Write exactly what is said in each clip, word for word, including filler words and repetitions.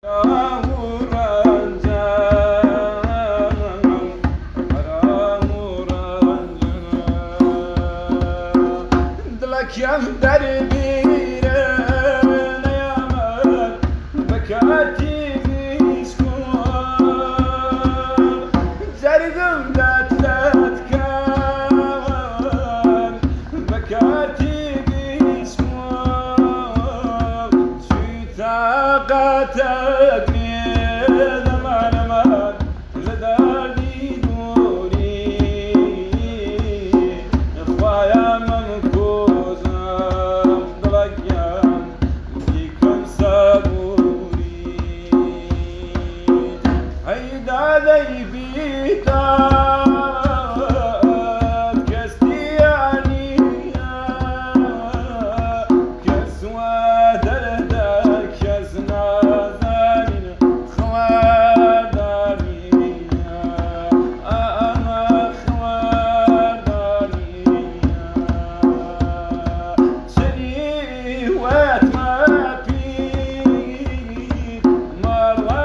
كم دربيره نيامر بكاتي بيسكون زرقم داتلت كان بكاتي بيسكون شتاقتك زمان ما لدادي دوري اخوايا منكوز هيدا بيتات كستياني كسوى دردك كسنا زانين خواداني أنا خواداني شري واتما بيت مرة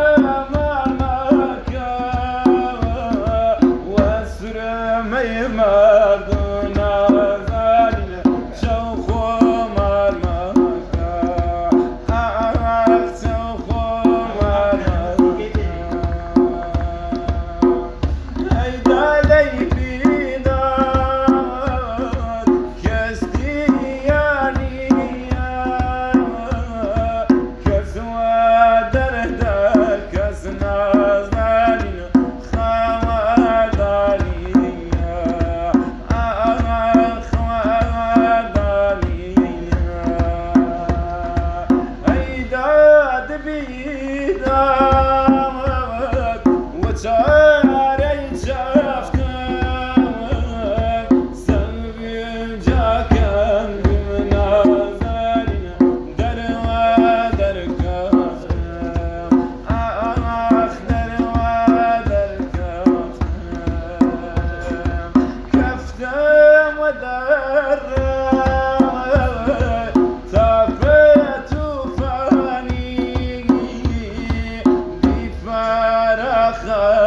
مردنا زالنا شوخو مرمكا أعرف شوخو مرمكا هيدا لي بيدار كستياني كسوى دردا كسنا زالنا خواداني بيدك وتعالي شفتك سلبي جاكن بمنا زالنا دروا دركاف أخ دروا دركاف كفتم ودر تافت وفاني بفرخ